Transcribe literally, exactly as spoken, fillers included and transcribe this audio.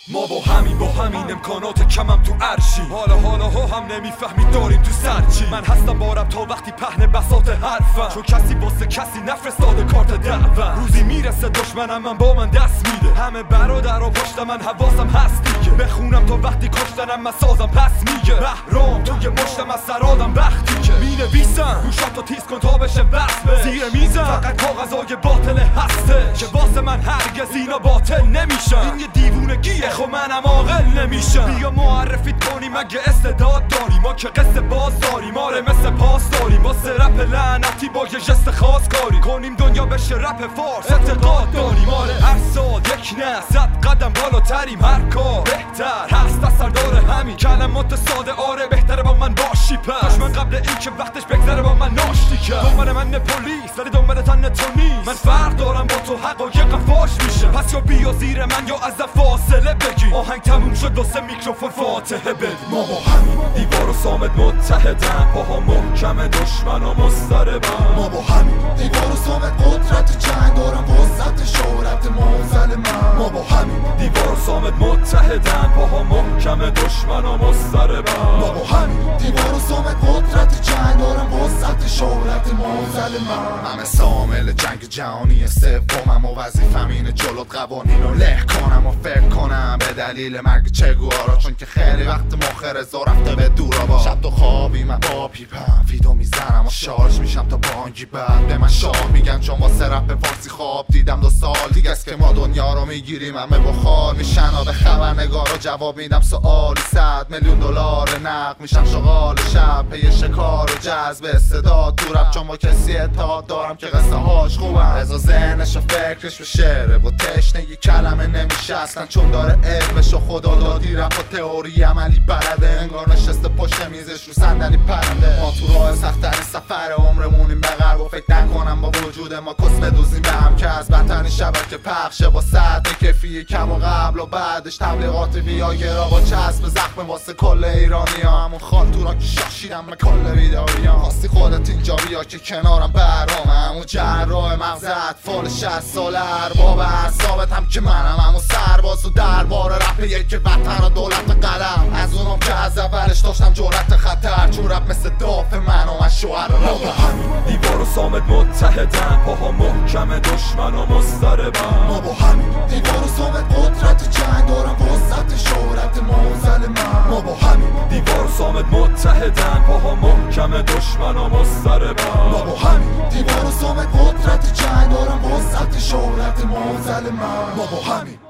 ما با همین با همین امکانات کمم تو عرشی، حالا حالا ها هم نمیفهمید داریم تو سرچی. من هستم بارم تا وقتی پهن بساط حرفم، چون کسی واسه کسی نفرستاده کارت دعوت. روزی میرسه دشمنم من با من دست میده، همه برادر و پشت من حواسم هست دیگه. بخونم تا وقتی کشتنم من سازم پس میگه بهرام توی مشتم از سرادم وقتی که مینویسم گوشاتو تیز کن تا بشه وصفه زیر میزم. فقط کاغذای باطل هسته که واسه من هرگز اینا باطل نمیشن. این یه دیوونگیه خب منم عاقل نمیشم. بیا معرفیت کنیم اگه استعداد داری، ما که قصه باز داریم آره مثل پاس داریم. با رپ لعنتی با یه جست خاص کاری کنیم دنیا بشه رپ فارس اعتقاد داریم. آره هر سال یک نه صد قدم بالاتریم، هر کار بهتر هست از سردار همین کلمات ساده. آره بهتره با من باشی پس دشمن قبل این که وقتش بگذره با من ناشتی کرد. دنبال من پلیس ولی دنبال تن تو نیست. من فرق دارم با تو حقایق فاش میشه، پس یا بیا زیر من یا از فاصله بگی. آهنگ تموم شد واسه میکروفون فاتحه بدی. ما با همین دیوار و صامت متحدن، پاها محکم دشمن و مضطربن. ما با همین دیوار و صامت قدرت جنگ دارم وسط شهرت موزل من. ما با همین دیوار و صامت متحدن، پاها محکم دشمن و مضطربن. ما با همین دیوار و صامت قدرت جنگ دارم وسط شهرت موزل من. همه سامل جنگ جهانی سومم و وظیفم اینه جلوت قوانین رو له کنم و فکر کنم به دلیل مرگ چگوارا، چون که خیلی وقت مخ رضا رفته به دورا. با شب تو خوابی من با پیپم فیدو میزنم و شارژ میشم تا بانگی بعد به من شاه میگن، چون واسه رپ فارسی خواب دیدم دو سال دیگه است که ما دنیا رو میگیریم. همه بخار میشن و به خبرنگارا جواب میدم سوالی صد میلیون دلار نقد میشم شغال شب پی شکار و جذب استعداد تو رپ، چون با کسی اتحاد دارم که قصه هاش خوبم. رضا ذهنش و فکرش به شعره و تشنگی کلمه نمیشه اصلا، چون داره علمش و خدا دادی رپ و تئوری عملی بلده. انگار نشسته پشت میزش رو صندلی پرنده. ما تو راه سخت‌ترین سفر عمرمونیم به غرب و فکر نکنم با وجود ما کس بدوزیم به هم، که از بدترین شبکه پخشه با سطح کیفی کم و قبل و بعدش تبلیغات ویاگرا با چسب زخم واسه کل ایرانی ها. همون خالتورا که شاشیدم به کل ویدئویا. خواستی خودت اینجا بیا که کنارم برام، همون جراح مغزت فال شصت ساله ارباب اعصابت هم که منم، همون سرباز و دربار رپ یک وطن و دولت قلم. از اونم که از اولش داشتم جرأت خطر، چون رپ مثل دافع من و من شوهر. ما با همین دیوار و صامت متحدن، پاها محکم دشمن و مضطربن. ما با همین دیوار و صامت قدرت جنگ دارم وسط شهرت موزل من. ما با همین دیوار و صامت متحدن، پاها محکم دشمن و مضطربن. ما با همین دیوار و صامت قدرت جنگ دارم وسط شهرت موزل من. ما با همین